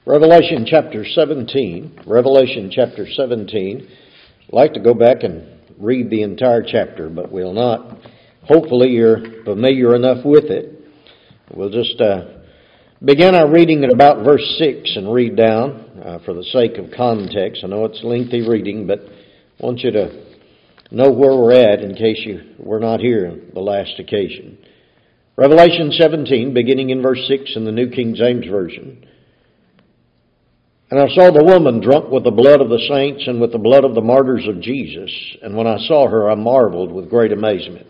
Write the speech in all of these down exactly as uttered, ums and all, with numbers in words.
Revelation chapter seventeen. Revelation chapter seventeen. I'd like to go back and read the entire chapter, but we'll not. Hopefully you're familiar enough with it. We'll just uh, begin our reading at about verse six and read down uh, for the sake of context. I know it's lengthy reading, but I want you to know where we're at in case you were not here the last occasion. Revelation seventeen, beginning in verse six in the New King James Version. And I saw the woman drunk with the blood of the saints and with the blood of the martyrs of Jesus. And when I saw her, I marveled with great amazement.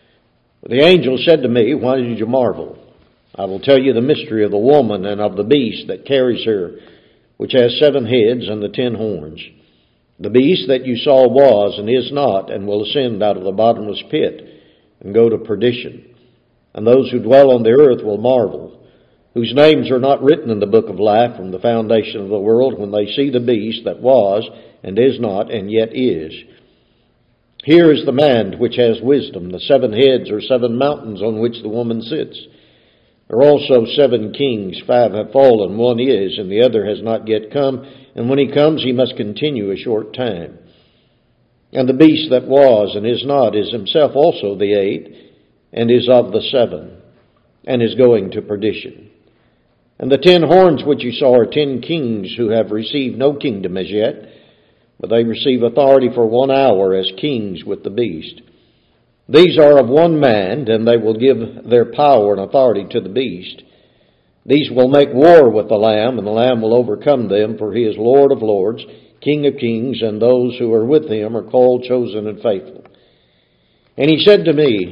The angel said to me, "Why did you marvel? I will tell you the mystery of the woman and of the beast that carries her, which has seven heads and the ten horns. The beast that you saw was and is not, and will ascend out of the bottomless pit and go to perdition. And those who dwell on the earth will marvel, whose names are not written in the book of life from the foundation of the world, when they see the beast that was and is not and yet is. Here is the man which has wisdom. The seven heads are seven mountains on which the woman sits. There are also seven kings. Five have fallen, one is, and the other has not yet come. And when he comes, he must continue a short time. And the beast that was and is not is himself also the eighth, and is of the seven, and is going to perdition. And the ten horns which you saw are ten kings who have received no kingdom as yet, but they receive authority for one hour as kings with the beast. These are of one man, and they will give their power and authority to the beast. These will make war with the Lamb, and the Lamb will overcome them, for he is Lord of lords, King of kings, and those who are with him are called, chosen, and faithful. And he said to me,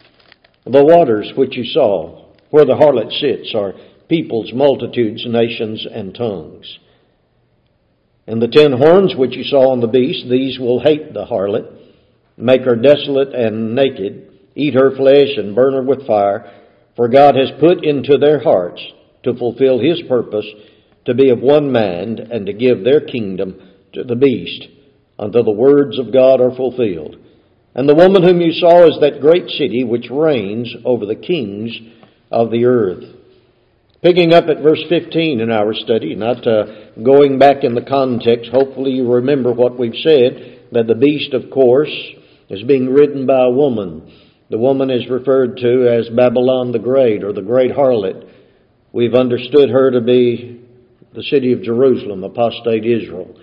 the waters which you saw, where the harlot sits, are peoples, multitudes, nations, and tongues. And the ten horns which you saw on the beast, these will hate the harlot, make her desolate and naked, eat her flesh and burn her with fire, for God has put into their hearts to fulfill his purpose, to be of one mind, and to give their kingdom to the beast, until the words of God are fulfilled. And the woman whom you saw is that great city which reigns over the kings of the earth." Picking up at verse fifteen in our study, not uh, going back in the context, hopefully you remember what we've said, that the beast, of course, is being ridden by a woman. The woman is referred to as Babylon the Great, or the Great Harlot. We've understood her to be the city of Jerusalem, apostate Israel.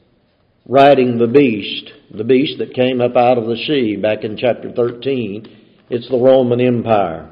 Riding the beast, the beast that came up out of the sea back in chapter thirteen, it's the Roman Empire.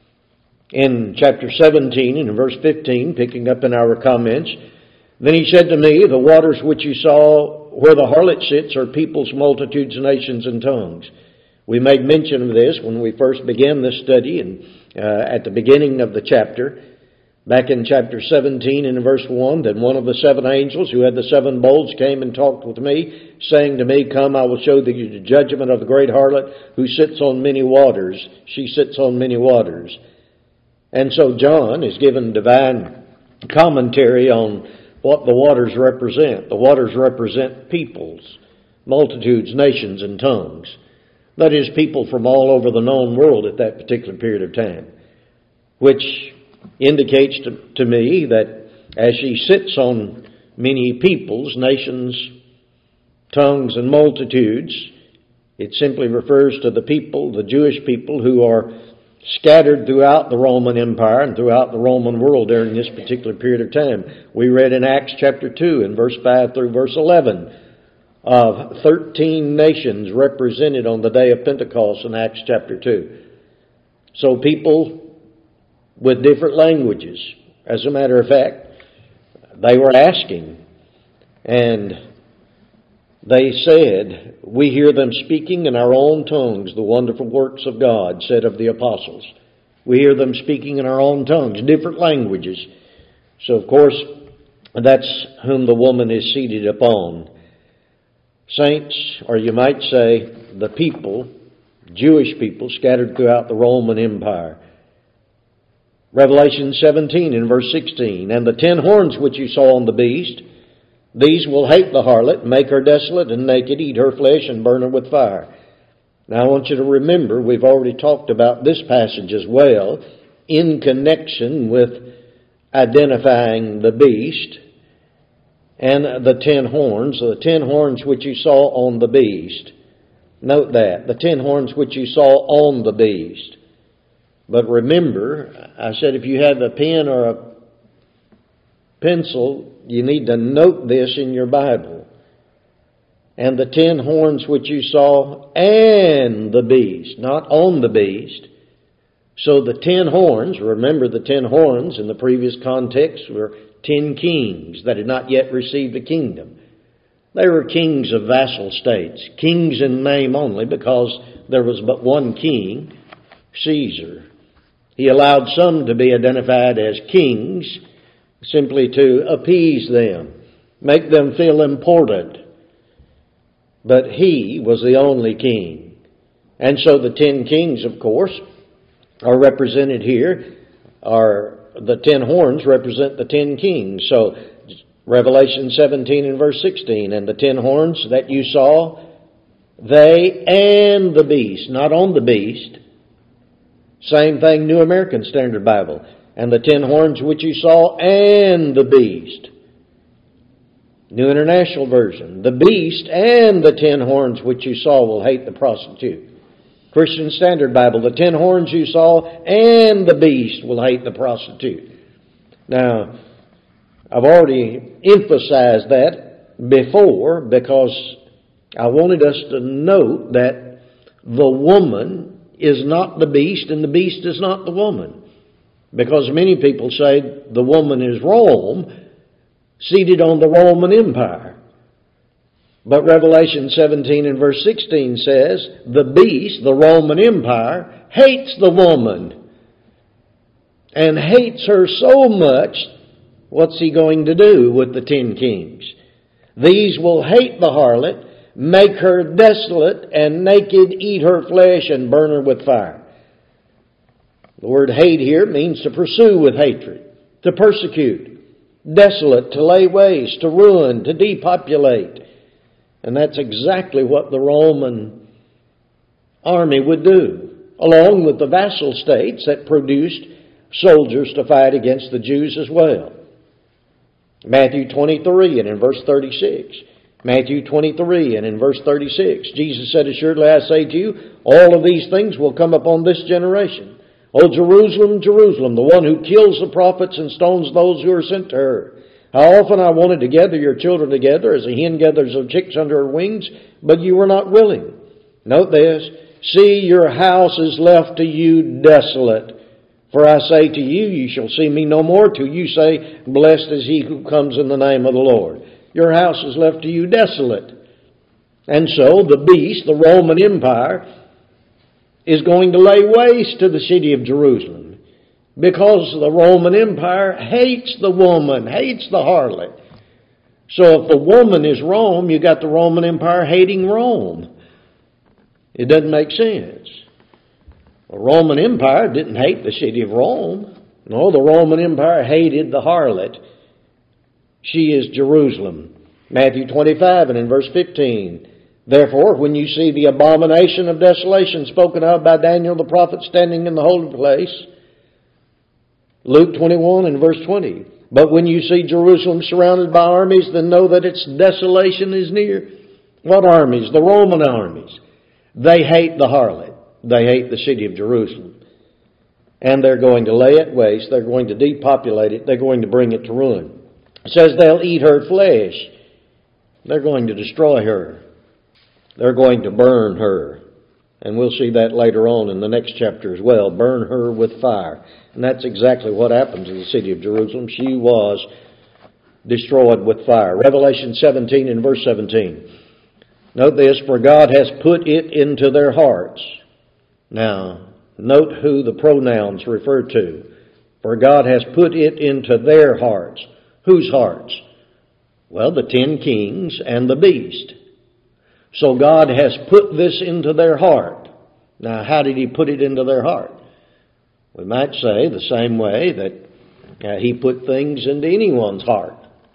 In chapter seventeen and in verse fifteen, picking up in our comments, "Then he said to me, the waters which you saw where the harlot sits are peoples, multitudes, nations, and tongues." We made mention of this when we first began this study and uh, at the beginning of the chapter. Back in chapter seventeen and in verse one, "Then one of the seven angels who had the seven bowls came and talked with me, saying to me, Come, I will show thee the judgment of the great harlot who sits on many waters. She sits on many waters." And so John is given divine commentary on what the waters represent. The waters represent peoples, multitudes, nations, and tongues. That is, people from all over the known world at that particular period of time, which indicates to, to me that as she sits on many peoples, nations, tongues, and multitudes, it simply refers to the people, the Jewish people, who are scattered throughout the Roman Empire and throughout the Roman world during this particular period of time. We read in Acts chapter two and verse five through verse eleven of thirteen nations represented on the day of Pentecost in Acts chapter two. So people with different languages. As a matter of fact, they were asking, and they said, "We hear them speaking in our own tongues the wonderful works of God," said of the apostles. We hear them speaking in our own tongues, different languages. So, of course, that's whom the woman is seated upon. Saints, or you might say the people, Jewish people scattered throughout the Roman Empire. Revelation seventeen in verse sixteen, "And the ten horns which you saw on the beast, these will hate the harlot, make her desolate and naked, eat her flesh and burn her with fire." Now I want you to remember, we've already talked about this passage as well, in connection with identifying the beast and the ten horns, the ten horns which you saw on the beast. Note that, the ten horns which you saw on the beast. But remember, I said if you have a pen or a pencil, you need to note this in your Bible. And the ten horns which you saw and the beast, not on the beast. So the ten horns, remember the ten horns in the previous context were ten kings that had not yet received the kingdom. They were kings of vassal states, kings in name only because there was but one king, Caesar. He allowed some to be identified as kings simply to appease them, make them feel important. But he was the only king. And so the ten kings, of course, are represented here, are the ten horns represent the ten kings. So Revelation seventeen and verse sixteen, and the ten horns that you saw, they and the beast, not on the beast. Same thing, New American Standard Bible. And the ten horns which you saw and the beast. New International Version. The beast and the ten horns which you saw will hate the prostitute. Christian Standard Bible. The ten horns you saw and the beast will hate the prostitute. Now, I've already emphasized that before because I wanted us to note that the woman is not the beast and the beast is not the woman. Because many people say the woman is Rome, seated on the Roman Empire. But Revelation seventeen and verse sixteen says, the beast, the Roman Empire, hates the woman. And hates her so much, what's he going to do with the ten kings? These will hate the harlot, make her desolate, and naked eat her flesh and burn her with fire. The word hate here means to pursue with hatred, to persecute, desolate, to lay waste, to ruin, to depopulate. And that's exactly what the Roman army would do, along with the vassal states that produced soldiers to fight against the Jews as well. Matthew twenty-three and in verse thirty-six. Matthew twenty-three and in verse thirty-six. Jesus said, assuredly I say to you, all of these things will come upon this generation. O Jerusalem, Jerusalem, the one who kills the prophets and stones those who are sent to her. How often I wanted to gather your children together as a hen gathers her chicks under her wings, but you were not willing. Note this, see, your house is left to you desolate. For I say to you, you shall see me no more till you say, blessed is he who comes in the name of the Lord. Your house is left to you desolate. And so the beast, the Roman Empire, is going to lay waste to the city of Jerusalem because the Roman Empire hates the woman, hates the harlot. So if the woman is Rome, you got the Roman Empire hating Rome. It doesn't make sense. The Roman Empire didn't hate the city of Rome. No, the Roman Empire hated the harlot. She is Jerusalem. Matthew twenty-five and in verse fifteen. Therefore, when you see the abomination of desolation spoken of by Daniel the prophet standing in the holy place, Luke twenty-one and verse twenty. But when you see Jerusalem surrounded by armies, then know that its desolation is near. What armies? The Roman armies. They hate the harlot. They hate the city of Jerusalem. And they're going to lay it waste. They're going to depopulate it. They're going to bring it to ruin. It says they'll eat her flesh. They're going to destroy her. They're going to burn her. And we'll see that later on in the next chapter as well. Burn her with fire. And that's exactly what happened to the city of Jerusalem. She was destroyed with fire. Revelation seventeen and verse seventeen. Note this, for God has put it into their hearts. Now, note who the pronouns refer to. For God has put it into their hearts. Whose hearts? Well, the ten kings and the beast. So God has put this into their heart. Now, how did He put it into their heart? We might say the same way that uh, He put things into anyone's heart.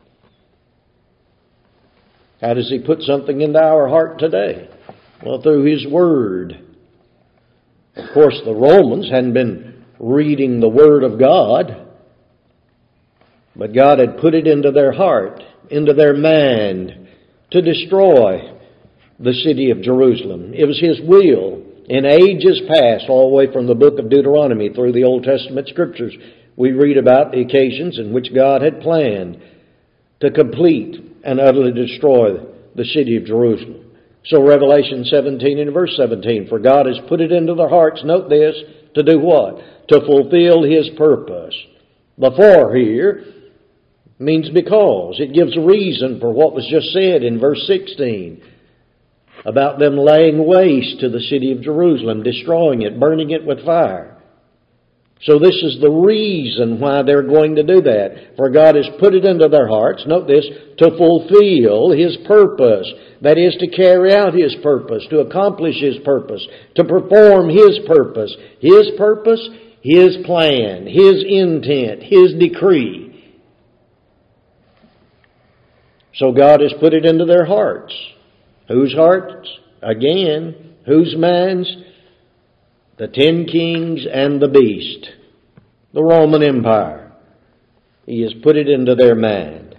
How does He put something into our heart today? Well, through His Word. Of course, the Romans hadn't been reading the Word of God, but God had put it into their heart. into their mind to destroy the city of Jerusalem. It was His will in ages past, all the way from the book of Deuteronomy through the Old Testament Scriptures. We read about the occasions in which God had planned to complete and utterly destroy the city of Jerusalem. So Revelation seventeen and verse seventeen, for God has put it into their hearts, note this, to do what? To fulfill His purpose. Before here means because. It gives a reason for what was just said in verse sixteen about them laying waste to the city of Jerusalem, destroying it, burning it with fire. So this is the reason why they're going to do that. For God has put it into their hearts, note this, to fulfill His purpose. That is, to carry out His purpose, to accomplish His purpose, to perform His purpose. His purpose, His plan, His intent, His decree. So God has put it into their hearts. Whose hearts? Again, whose minds? The ten kings and the beast, the Roman Empire. He has put it into their mind.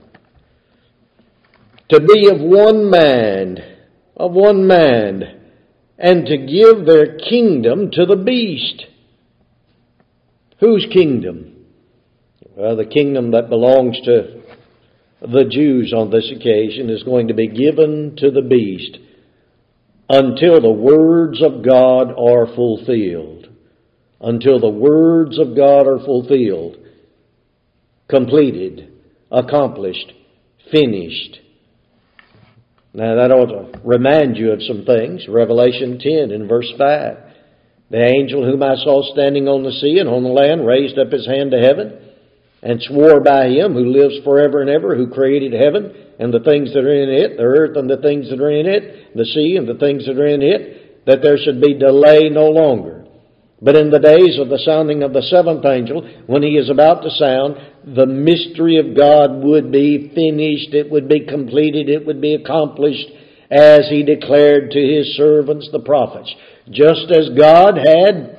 To be of one mind, of one mind, and to give their kingdom to the beast. Whose kingdom? Well, the kingdom that belongs to the Jews on this occasion is going to be given to the beast until the words of God are fulfilled. Until the words of God are fulfilled, completed, accomplished, finished. Now that ought to remind you of some things. Revelation ten and verse five. The angel whom I saw standing on the sea and on the land raised up his hand to heaven and swore by Him who lives forever and ever, who created heaven and the things that are in it, the earth and the things that are in it, the sea and the things that are in it, that there should be delay no longer. But in the days of the sounding of the seventh angel, when he is about to sound, the mystery of God would be finished, it would be completed, it would be accomplished, as He declared to His servants, the prophets. Just as God had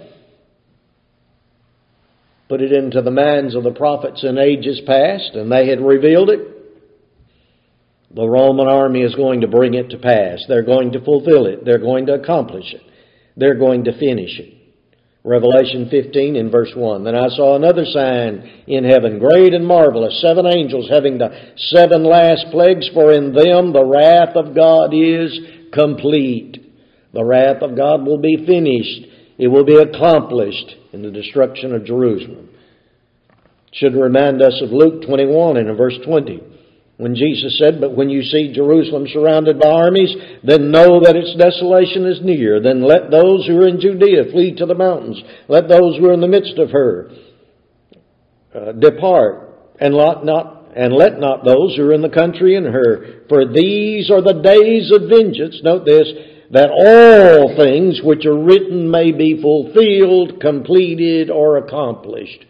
put it into the minds of the prophets in ages past, and they had revealed it, the Roman army is going to bring it to pass. They're going to fulfill it. They're going to accomplish it. They're going to finish it. Revelation fifteen in verse one. Then I saw another sign in heaven, great and marvelous, seven angels having the seven last plagues, for in them the wrath of God is complete. The wrath of God will be finished. It will be accomplished in the destruction of Jerusalem. It should remind us of Luke twenty-one and in verse twenty. When Jesus said, but when you see Jerusalem surrounded by armies, then know that its desolation is near. Then let those who are in Judea flee to the mountains. Let those who are in the midst of her uh, depart, and let not and let not those who are in the country in her. For these are the days of vengeance. Note this, that all things which are written may be fulfilled, completed, or accomplished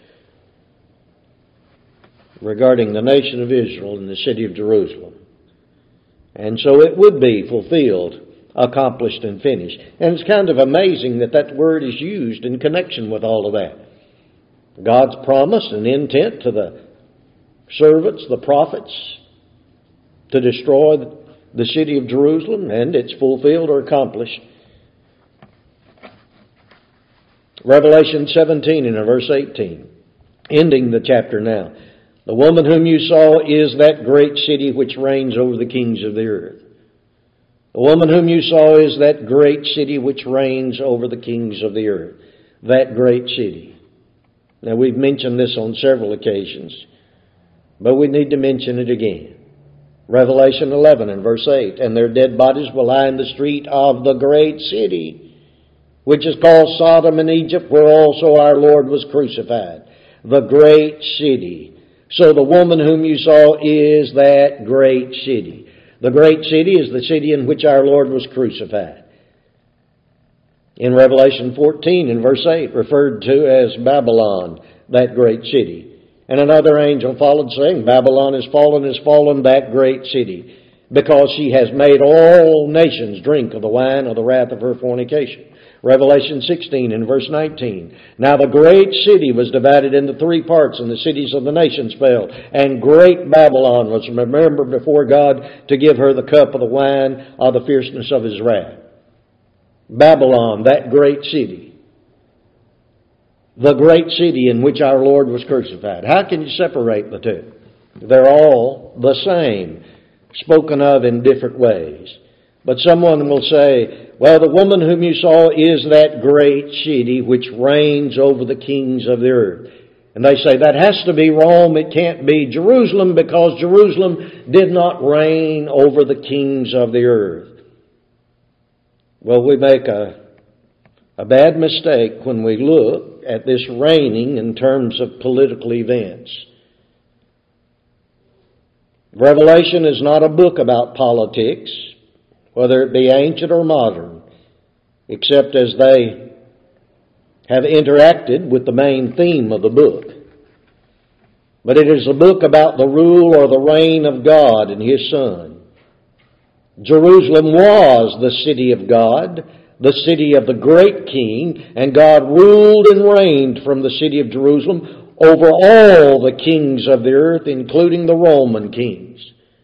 regarding the nation of Israel and the city of Jerusalem. And so it would be fulfilled, accomplished, and finished. And it's kind of amazing that that word is used in connection with all of that. God's promise and intent to the servants, the prophets, to destroy the city of Jerusalem, and it's fulfilled or accomplished. Revelation seventeen and verse eighteen, ending the chapter now. The woman whom you saw is that great city which reigns over the kings of the earth. The woman whom you saw is that great city which reigns over the kings of the earth. That great city. Now we've mentioned this on several occasions, but we need to mention it again. Revelation eleven and verse eight, and their dead bodies will lie in the street of the great city, which is called Sodom and Egypt, where also our Lord was crucified. The great city. So the woman whom you saw is that great city. The great city is the city in which our Lord was crucified. In Revelation fourteen in verse eight, referred to as Babylon, that great city. And another angel followed, saying, Babylon is fallen, is fallen, that great city, because she has made all nations drink of the wine of the wrath of her fornication. Revelation sixteen and verse nineteen. Now the great city was divided into three parts, and the cities of the nations fell. And great Babylon was remembered before God to give her the cup of the wine of the fierceness of his wrath. Babylon, that great city. The great city in which our Lord was crucified. How can you separate the two? They're all the same, spoken of in different ways. But someone will say, well, the woman whom you saw is that great city which reigns over the kings of the earth. And they say that has to be Rome. It can't be Jerusalem, because Jerusalem did not reign over the kings of the earth. Well, we make a, a bad mistake when we look at this reigning in terms of political events. Revelation is not a book about politics, whether it be ancient or modern, except as they have interacted with the main theme of the book. But it is a book about the rule or the reign of God and His Son. Jerusalem was the city of God, the city of the great King, and God ruled and reigned from the city of Jerusalem over all the kings of the earth, including the Roman kings.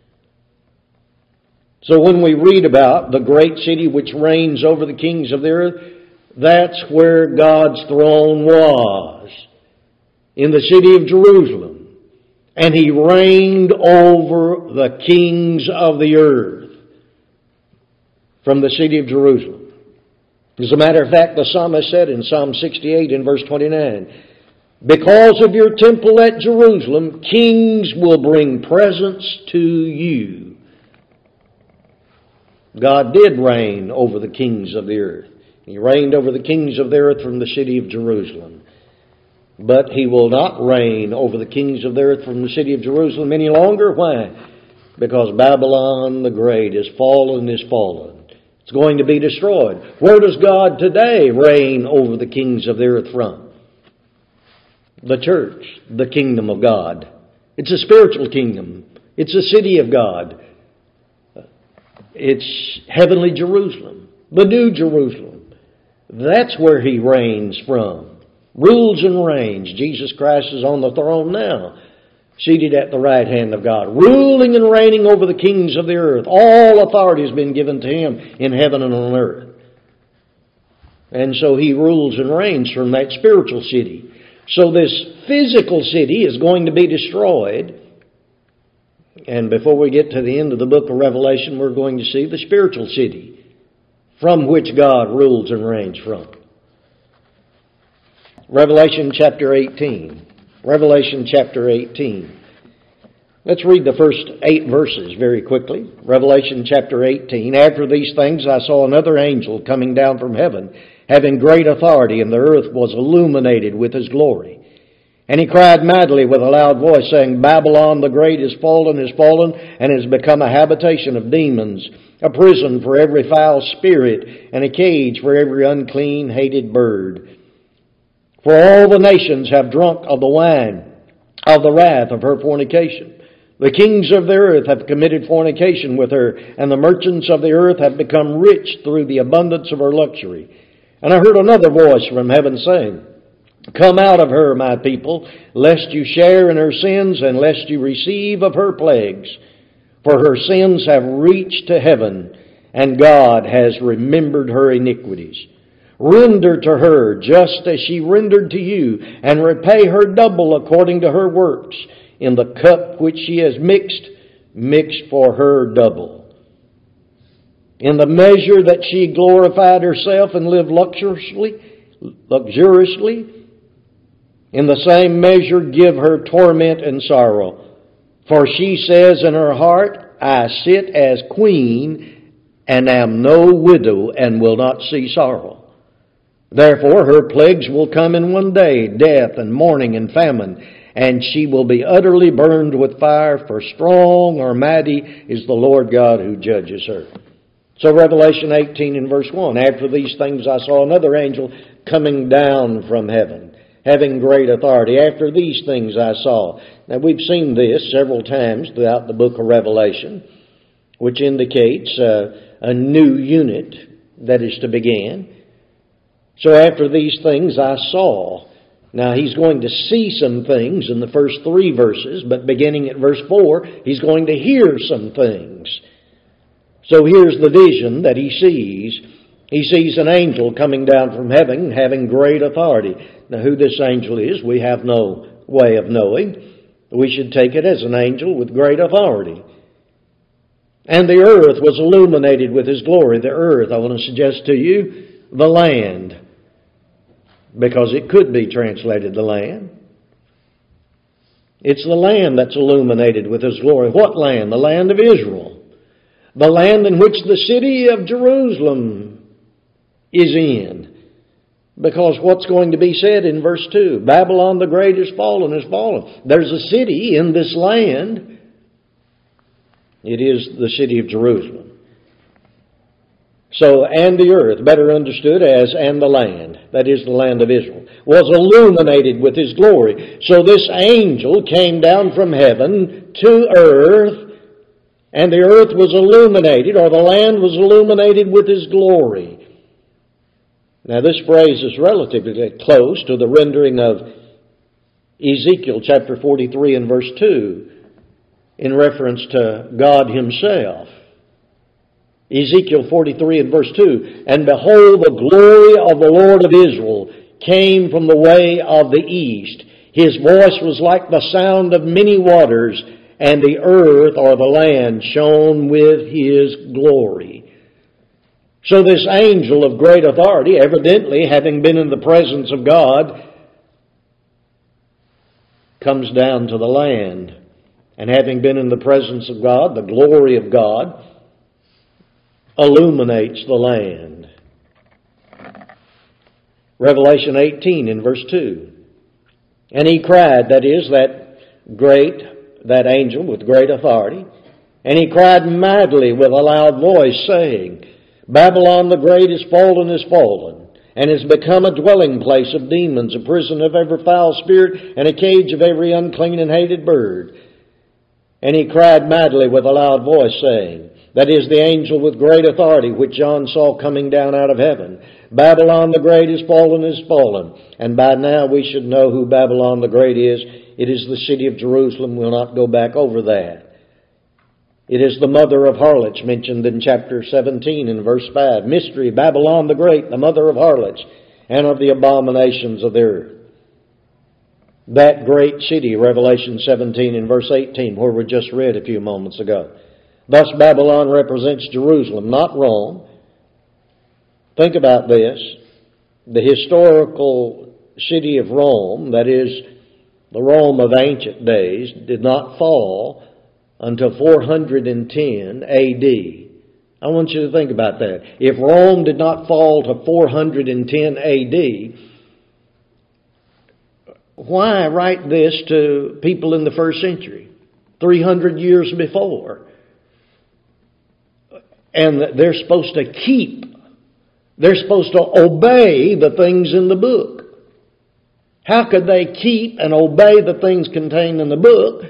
So when we read about the great city which reigns over the kings of the earth, that's where God's throne was, in the city of Jerusalem. And He reigned over the kings of the earth from the city of Jerusalem. As a matter of fact, the psalmist said in Psalm sixty-eight in verse twenty-nine, because of your temple at Jerusalem, kings will bring presents to you. God did reign over the kings of the earth. He reigned over the kings of the earth from the city of Jerusalem. But He will not reign over the kings of the earth from the city of Jerusalem any longer. Why? Because Babylon the Great is fallen, is fallen. It's going to be destroyed. Where does God today reign over the kings of the earth from? The church, the kingdom of God. It's a spiritual kingdom. It's a city of God. It's heavenly Jerusalem, the new Jerusalem. That's where He reigns from. Rules and reigns. Jesus Christ is on the throne now, seated at the right hand of God, ruling and reigning over the kings of the earth. All authority has been given to Him in heaven and on earth. And so He rules and reigns from that spiritual city. So this physical city is going to be destroyed. And before we get to the end of the book of Revelation, we're going to see the spiritual city from which God rules and reigns from. Revelation chapter eighteen. Revelation chapter eighteen. Let's read the first eight verses very quickly. Revelation chapter eighteen. After these things I saw another angel coming down from heaven, having great authority, and the earth was illuminated with his glory. And he cried mightily with a loud voice, saying, Babylon the great is fallen, is fallen, and has become a habitation of demons, a prison for every foul spirit, and a cage for every unclean, hated bird. For all the nations have drunk of the wine of the wrath of her fornication. The kings of the earth have committed fornication with her, and the merchants of the earth have become rich through the abundance of her luxury. And I heard another voice from heaven saying, Come out of her, my people, lest you share in her sins, and lest you receive of her plagues. For her sins have reached to heaven, and God has remembered her iniquities. Render to her just as she rendered to you, and repay her double according to her works. In the cup which she has mixed, mixed for her double. In the measure that she glorified herself and lived luxuriously, luxuriously, in the same measure give her torment and sorrow. For she says in her heart, I sit as queen, and am no widow, and will not see sorrow. Therefore her plagues will come in one day, death and mourning and famine, and she will be utterly burned with fire, for strong or mighty is the Lord God who judges her. So Revelation eighteen and verse one, after these things I saw another angel coming down from heaven, having great authority. After these things I saw. Now we've seen this several times throughout the book of Revelation, which indicates uh, a new unit that is to begin. So after these things I saw. Now he's going to see some things in the first three verses, but beginning at verse four, he's going to hear some things. So here's the vision that he sees. He sees an angel coming down from heaven having great authority. Now who this angel is, we have no way of knowing. We should take it as an angel with great authority. And the earth was illuminated with his glory. The earth, I want to suggest to you, the land. Because it could be translated the land. It's the land that's illuminated with his glory. What land? The land of Israel. The land in which the city of Jerusalem is in. Because what's going to be said in verse two? Babylon the great is fallen, is fallen. There's a city in this land. It is the city of Jerusalem. So, and the earth, better understood as and the land, that is the land of Israel, was illuminated with his glory. So this angel came down from heaven to earth, and the earth was illuminated, or the land was illuminated with his glory. Now this phrase is relatively close to the rendering of Ezekiel chapter forty-three and verse two, in reference to God himself. Ezekiel forty-three and verse two, and behold, the glory of the Lord of Israel came from the way of the east. His voice was like the sound of many waters, and the earth or the land shone with his glory. So this angel of great authority, evidently having been in the presence of God, comes down to the land. And having been in the presence of God, the glory of God illuminates the land. Revelation eighteen in verse two. And he cried, that is, that great, that angel with great authority, and he cried madly with a loud voice, saying, Babylon the great is fallen, is fallen, and has become a dwelling place of demons, a prison of every foul spirit, and a cage of every unclean and hated bird. And he cried madly with a loud voice, saying, that is the angel with great authority, which John saw coming down out of heaven. Babylon the great is fallen, is fallen. And by now we should know who Babylon the great is. It is the city of Jerusalem. We'll not go back over that. It is the mother of harlots, mentioned in chapter seventeen and verse five. Mystery, Babylon the great, the mother of harlots, and of the abominations of the earth. That great city, Revelation seventeen and verse eighteen, where we just read a few moments ago. Thus Babylon represents Jerusalem, not Rome. Think about this. The historical city of Rome, that is, the Rome of ancient days, did not fall until four hundred ten A D. I want you to think about that. If Rome did not fall to four hundred ten A D, why write this to people in the first century, three hundred years before? And they're supposed to keep, they're supposed to obey the things in the book. How could they keep and obey the things contained in the book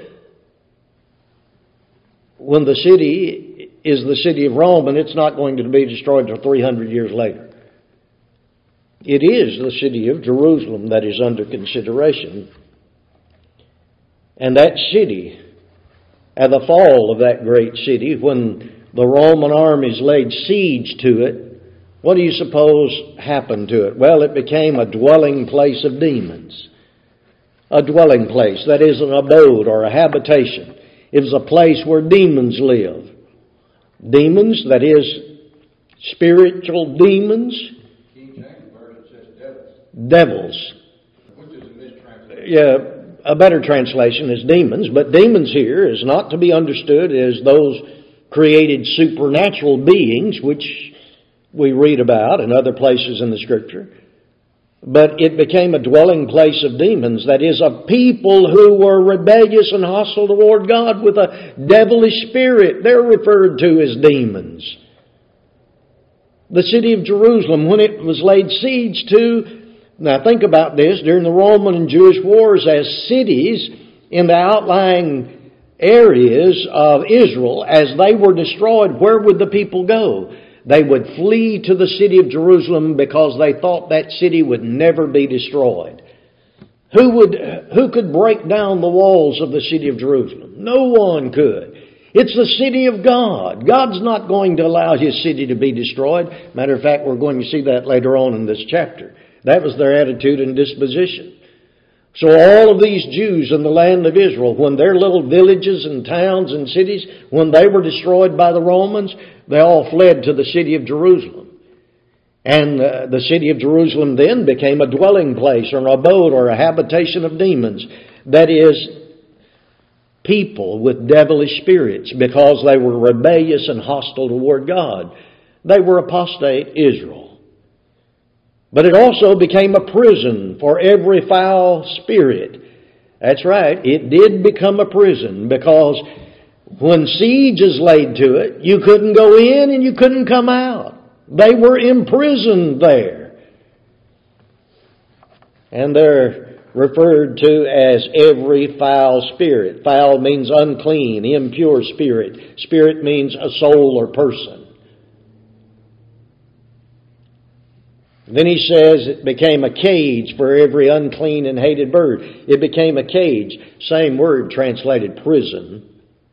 when the city is the city of Rome and it's not going to be destroyed until three hundred years later? It is the city of Jerusalem that is under consideration. And that city, at the fall of that great city, when the Roman armies laid siege to it, what do you suppose happened to it? Well, it became a dwelling place of demons. A dwelling place, that is an abode or a habitation. It was a place where demons live. Demons, that is spiritual demons. King James Version says devils. Devils. Which is a mistranslation. Yeah, a better translation is demons, but demons here is not to be understood as those created supernatural beings, which we read about in other places in the Scripture. But it became a dwelling place of demons, that is, of people who were rebellious and hostile toward God with a devilish spirit. They're referred to as demons. The city of Jerusalem, when it was laid siege to, now think about this, during the Roman and Jewish wars, as cities in the outlying areas of Israel, as they were destroyed, where would the people go? they would flee to the city of Jerusalem because they thought that city would never be destroyed. Who would, who could break down the walls of the city of Jerusalem? No one could. It's the city of God. God's not going to allow His city to be destroyed. Matter of fact, we're going to see that later on in this chapter. That was their attitude and disposition. So all of these Jews in the land of Israel, when their little villages and towns and cities, when they were destroyed by the Romans, they all fled to the city of Jerusalem. And uh, the city of Jerusalem then became a dwelling place or an abode or a habitation of demons. That is, people with devilish spirits, because they were rebellious and hostile toward God. They were apostate Israel. But it also became a prison for every foul spirit. That's right, it did become a prison, because when siege is laid to it, you couldn't go in and you couldn't come out. They were imprisoned there. And they're referred to as every foul spirit. Foul means unclean, impure spirit. Spirit means a soul or person. Then he says it became a cage for every unclean and hated bird. It became a cage. Same word translated prison.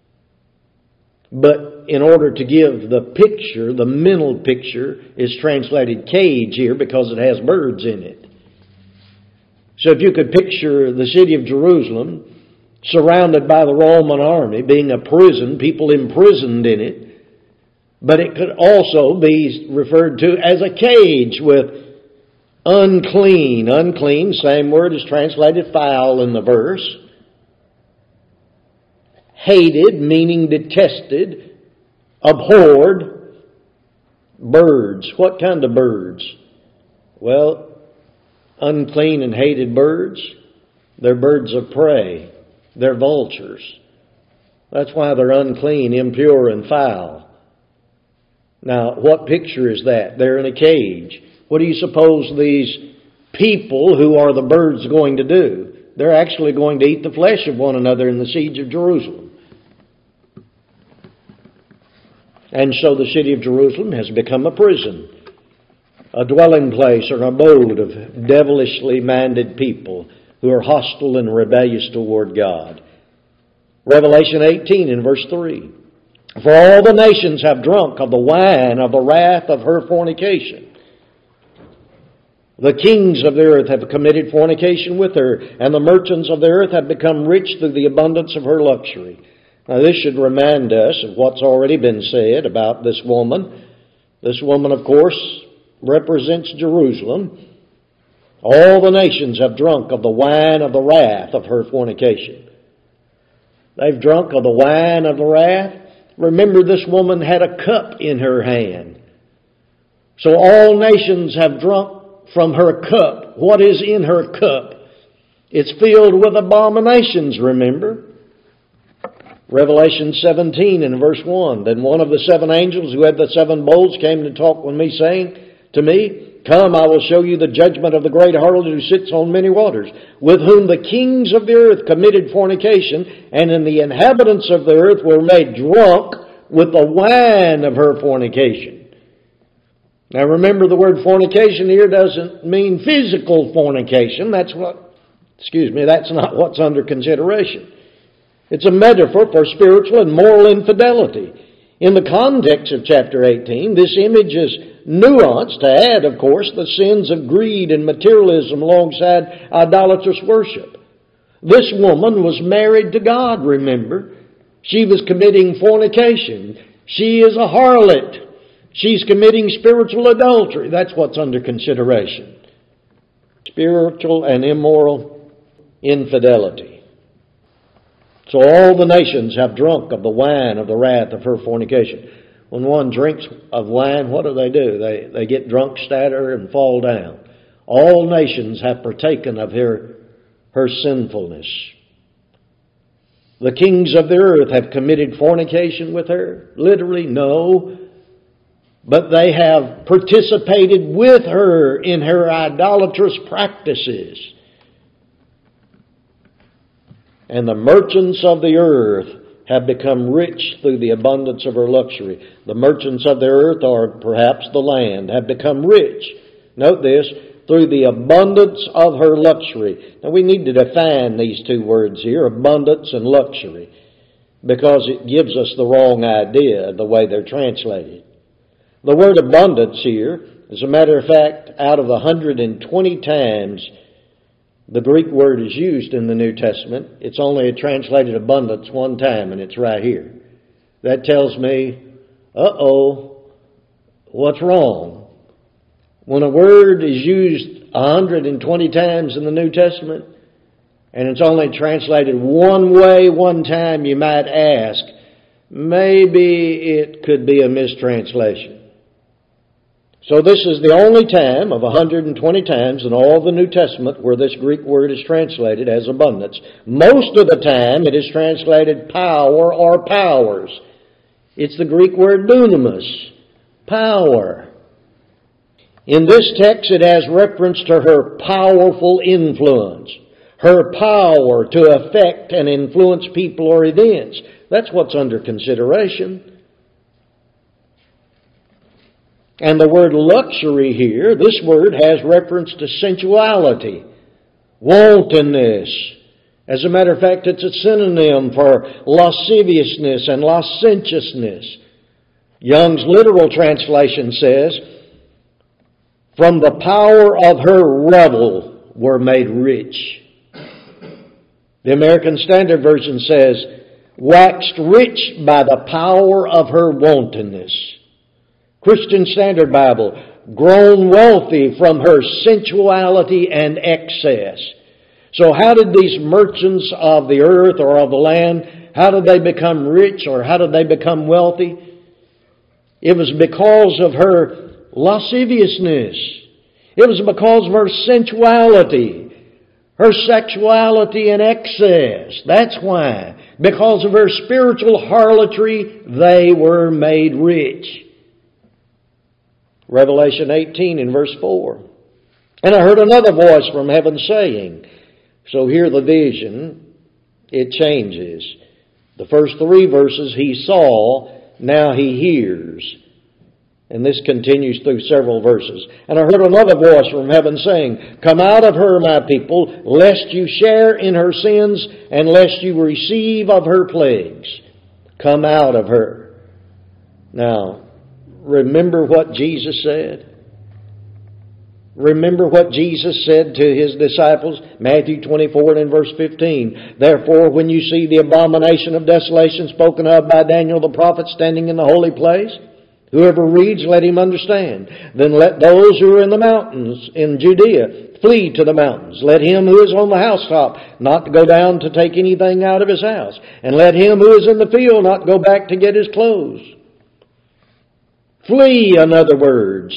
But in order to give the picture, the mental picture is translated cage here because it has birds in it. So if you could picture the city of Jerusalem surrounded by the Roman army, being a prison, people imprisoned in it, but it could also be referred to as a cage with unclean. Unclean, same word is translated foul in the verse. Hated, meaning detested. Abhorred. Birds. What kind of birds? Well, unclean and hated birds. They're birds of prey. They're vultures. That's why they're unclean, impure, and foul. Now, what picture is that? They're in a cage. What do you suppose these people who are the birds going to do? They're actually going to eat the flesh of one another in the siege of Jerusalem. And so the city of Jerusalem has become a prison, a dwelling place or an abode of devilishly minded people who are hostile and rebellious toward God. Revelation eighteen in verse three. For all the nations have drunk of the wine of the wrath of her fornication. The kings of the earth have committed fornication with her, and the merchants of the earth have become rich through the abundance of her luxury. Now this should remind us of what's already been said about this woman. This woman, of course, represents Jerusalem. All the nations have drunk of the wine of the wrath of her fornication. They've drunk of the wine of the wrath. Remember, this woman had a cup in her hand. So all nations have drunk from her cup. What is in her cup? It's filled with abominations, remember? Revelation seventeen in verse one. Then one of the seven angels who had the seven bowls came to talk with me, saying to me, Come, I will show you the judgment of the great harlot who sits on many waters, with whom the kings of the earth committed fornication, and in the inhabitants of the earth were made drunk with the wine of her fornication. Now remember, the word fornication here doesn't mean physical fornication. That's what, excuse me, that's not what's under consideration. It's a metaphor for spiritual and moral infidelity. In the context of chapter eighteen, this image is nuanced to add, of course, the sins of greed and materialism alongside idolatrous worship. This woman was married to God, remember. She was committing fornication. She is a harlot. She's committing spiritual adultery. That's what's under consideration. Spiritual and immoral infidelity. So all the nations have drunk of the wine of the wrath of her fornication. When one drinks of wine, what do they do? They, they get drunk, stutter, and fall down. All nations have partaken of her, her sinfulness. The kings of the earth have committed fornication with her. Literally, no. But they have participated with her in her idolatrous practices. And the merchants of the earth have become rich through the abundance of her luxury. The merchants of the earth, or perhaps the land, have become rich. Note this, through the abundance of her luxury. Now we need to define these two words here, abundance and luxury, because it gives us the wrong idea of the way they're translated. The word abundance here, as a matter of fact, out of one hundred twenty times the Greek word is used in the New Testament, it's only translated abundance one time, and it's right here. That tells me, uh-oh, what's wrong? When a word is used one hundred twenty times in the New Testament, and it's only translated one way one time, you might ask, maybe it could be a mistranslation. So this is the only time of one hundred twenty times in all the New Testament where this Greek word is translated as abundance. Most of the time it is translated power or powers. It's the Greek word dunamis, power. In this text it has reference to her powerful influence, her power to affect and influence people or events. That's what's under consideration. And the word luxury here, this word has reference to sensuality, wantonness. As a matter of fact, it's a synonym for lasciviousness and licentiousness. Young's literal translation says, from the power of her revel were made rich. The American Standard Version says, waxed rich by the power of her wantonness. Christian Standard Bible, grown wealthy from her sensuality and excess. So how did these merchants of the earth or of the land, how did they become rich or how did they become wealthy? It was because of her lasciviousness. It was because of her sensuality, her sexuality and excess. That's why. Because of her spiritual harlotry, they were made rich. Revelation eighteen in verse four. And I heard another voice from heaven saying, so here the vision, it changes. The first three verses he saw, now he hears. And this continues through several verses. And I heard another voice from heaven saying, come out of her, my people, lest you share in her sins, and lest you receive of her plagues. Come out of her. Now, remember what Jesus said? Remember what Jesus said to His disciples? Matthew twenty-four and verse fifteen. Therefore, when you see the abomination of desolation spoken of by Daniel the prophet standing in the holy place, whoever reads, let him understand. Then let those who are in the mountains in Judea flee to the mountains. Let him who is on the housetop not go down to take anything out of his house. And let him who is in the field not go back to get his clothes. Flee, in other words.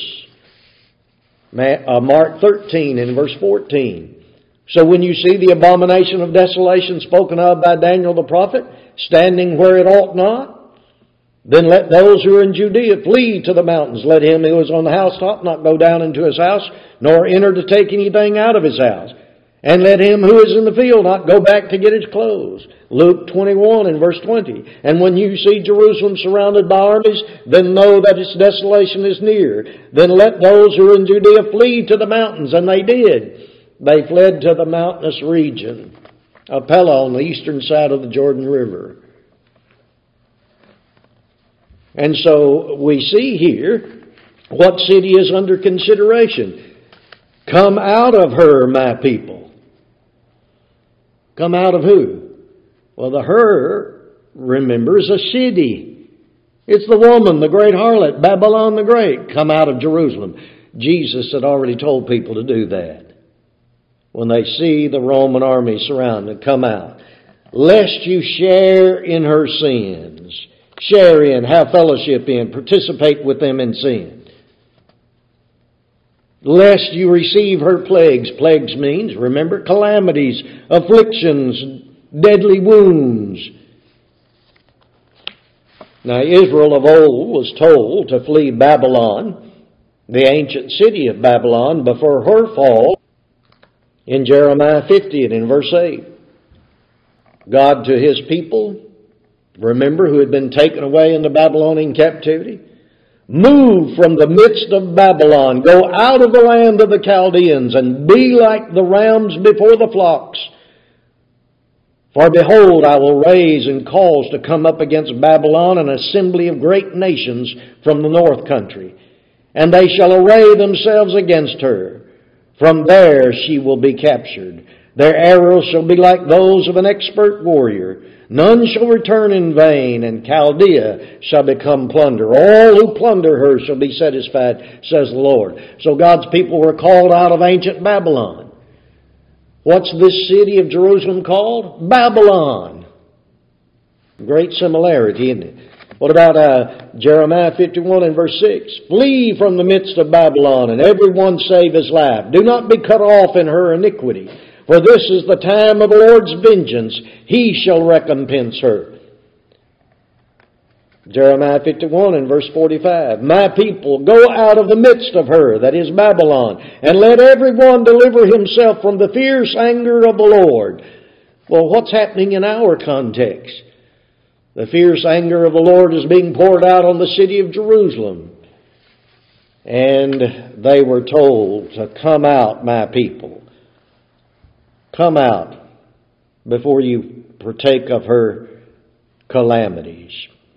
Mark thirteen and verse fourteen. So when you see the abomination of desolation spoken of by Daniel the prophet, standing where it ought not, then let those who are in Judea flee to the mountains. Let him who is on the housetop not go down into his house, nor enter to take anything out of his house. And let him who is in the field not go back to get his clothes. Luke twenty-one and verse twenty. And when you see Jerusalem surrounded by armies, then know that its desolation is near. Then let those who are in Judea flee to the mountains. And they did. They fled to the mountainous region of Pella on the eastern side of the Jordan River. And so we see here what city is under consideration. Come out of her, my people. Come out of who? Well, the her, remember, is a city. It's the woman, the great harlot, Babylon the Great. Come out of Jerusalem. Jesus had already told people to do that. When they see the Roman army surrounded, come out. Lest you share in her sins. Share in, have fellowship in, participate with them in sin. Lest you receive her plagues. Plagues means, remember, calamities, afflictions, deadly wounds. Now, Israel of old was told to flee Babylon, the ancient city of Babylon, before her fall, in Jeremiah fifty and in verse eight. God to His people remember, who had been taken away into Babylonian captivity. Move from the midst of Babylon. Go out of the land of the Chaldeans and be like the rams before the flocks. For behold, I will raise and cause to come up against Babylon an assembly of great nations from the north country. And they shall array themselves against her. From there she will be captured. Their arrows shall be like those of an expert warrior. None shall return in vain, and Chaldea shall become plunder. All who plunder her shall be satisfied, says the Lord. So God's people were called out of ancient Babylon. What's this city of Jerusalem called? Babylon. Great similarity, isn't it? What about uh, Jeremiah fifty-one and verse six? Flee from the midst of Babylon, and every one save his life. Do not be cut off in her iniquity. For this is the time of the Lord's vengeance. He shall recompense her. Jeremiah fifty-one and verse forty-five. My people, go out of the midst of her, that is Babylon, and let every one deliver himself from the fierce anger of the Lord. Well, what's happening in our context? The fierce anger of the Lord is being poured out on the city of Jerusalem. And they were told to come out, my people. Come out before you partake of her calamities.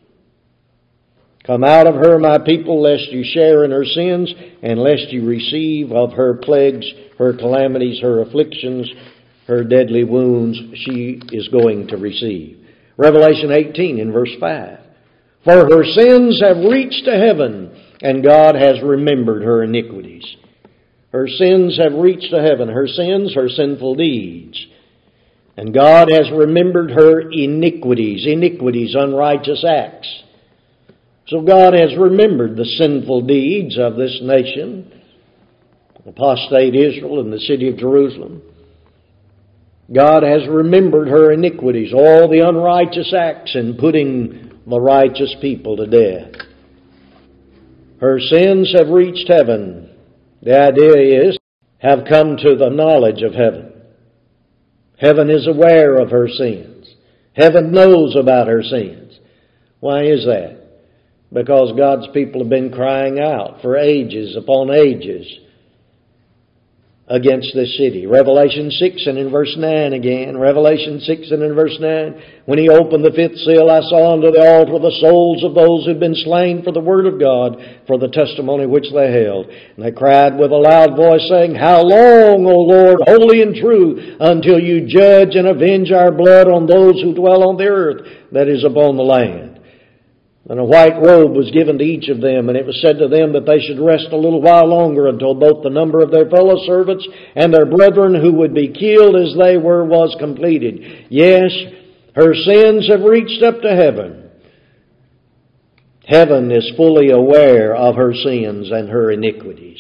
Come out of her, my people, lest you share in her sins, and lest you receive of her plagues, her calamities, her afflictions, her deadly wounds she is going to receive. Revelation eighteen in verse five. For her sins have reached to heaven, and God has remembered her iniquities. Her sins have reached to heaven. Her sins, her sinful deeds. And God has remembered her iniquities. Iniquities, unrighteous acts. So God has remembered the sinful deeds of this nation, apostate Israel and the city of Jerusalem. God has remembered her iniquities, all the unrighteous acts in putting the righteous people to death. Her sins have reached heaven. The idea is, have come to the knowledge of heaven. Heaven is aware of her sins. Heaven knows about her sins. Why is that? Because God's people have been crying out for ages upon ages against this city. Revelation six and in verse nine again. Revelation six and in verse nine. When he opened the fifth seal, I saw under the altar the souls of those who had been slain for the word of God, for the testimony which they held. And they cried with a loud voice, saying, How long, O Lord, holy and true, until you judge and avenge our blood on those who dwell on the earth, that is, upon the land? And a white robe was given to each of them, and it was said to them that they should rest a little while longer until both the number of their fellow servants and their brethren who would be killed as they were was completed. Yes, her sins have reached up to heaven. Heaven is fully aware of her sins and her iniquities.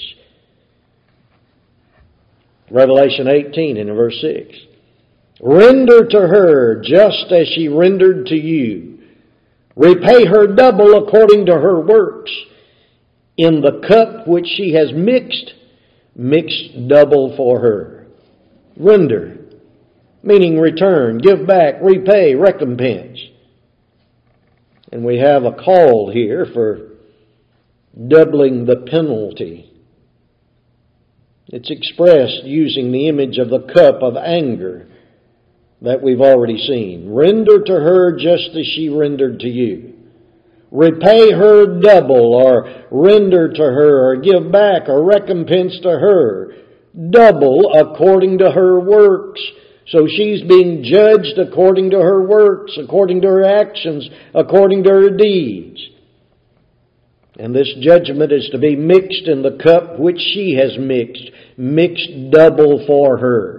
Revelation eighteen and verse six. Render to her just as she rendered to you. Repay her double according to her works. In the cup which she has mixed, mix double for her. Render, meaning return, give back, repay, recompense. And we have a call here for doubling the penalty. It's expressed using the image of the cup of anger that we've already seen. Render to her just as she rendered to you. Repay her double, or render to her, or give back, or recompense to her double according to her works. So she's being judged according to her works, according to her actions, according to her deeds. And this judgment is to be mixed in the cup which she has mixed, mixed double for her.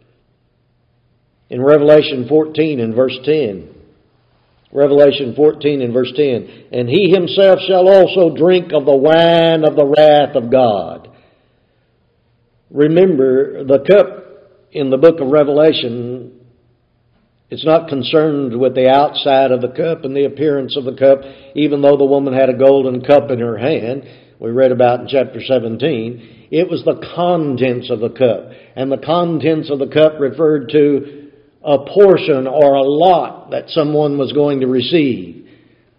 In Revelation fourteen and verse ten, Revelation fourteen and verse ten, and he himself shall also drink of the wine of the wrath of God. Remember, the cup in the book of Revelation, it's not concerned with the outside of the cup and the appearance of the cup, even though the woman had a golden cup in her hand, we read about in chapter seventeen. It was the contents of the cup. And the contents of the cup referred to a portion or a lot that someone was going to receive.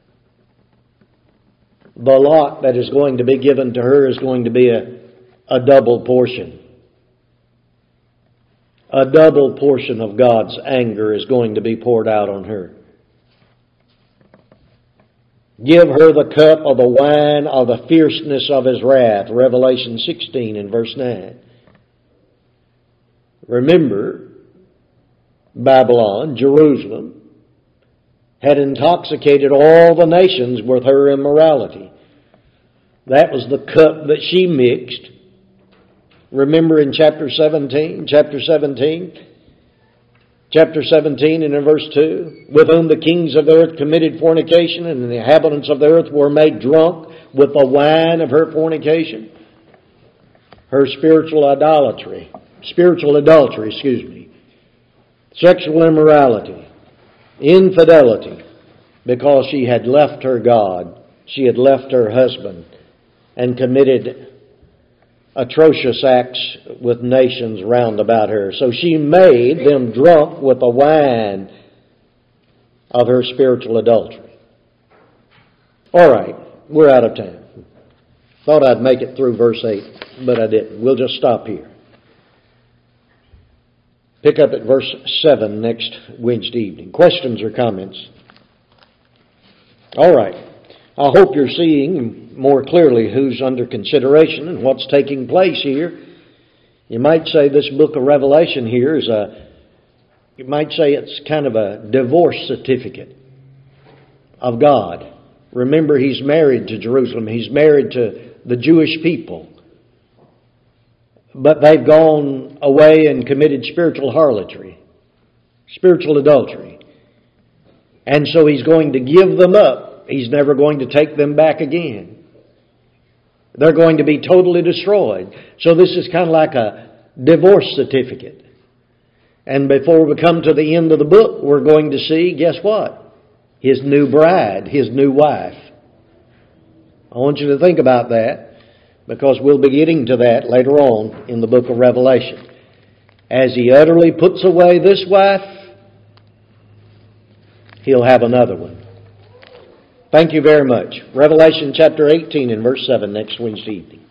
The lot that is going to be given to her is going to be a, a double portion. A double portion of God's anger is going to be poured out on her. Give her the cup of the wine of the fierceness of His wrath. Revelation sixteen and verse nine. Remember, Babylon, Jerusalem, had intoxicated all the nations with her immorality. That was the cup that she mixed. Remember in chapter seventeen, chapter seventeen, chapter seventeen and in verse two, with whom the kings of the earth committed fornication, and the inhabitants of the earth were made drunk with the wine of her fornication. Her spiritual idolatry, spiritual adultery, excuse me, sexual immorality, infidelity, because she had left her God, she had left her husband, and committed atrocious acts with nations round about her. So she made them drunk with the wine of her spiritual adultery. All right, we're out of time. Thought I'd make it through verse eight, but I didn't. We'll just stop here. Pick up at verse seven next Wednesday evening. Questions or comments? All right. I hope you're seeing more clearly who's under consideration and what's taking place here. You might say this book of Revelation here is a, you might say it's kind of a divorce certificate of God. Remember, He's married to Jerusalem. He's married to the Jewish people. But they've gone away and committed spiritual harlotry, spiritual adultery. And so He's going to give them up. He's never going to take them back again. They're going to be totally destroyed. So this is kind of like a divorce certificate. And before we come to the end of the book, we're going to see, guess what? His new bride, His new wife. I want you to think about that, because we'll be getting to that later on in the book of Revelation. As He utterly puts away this wife, He'll have another one. Thank you very much. Revelation chapter eighteen and verse seven next Wednesday evening.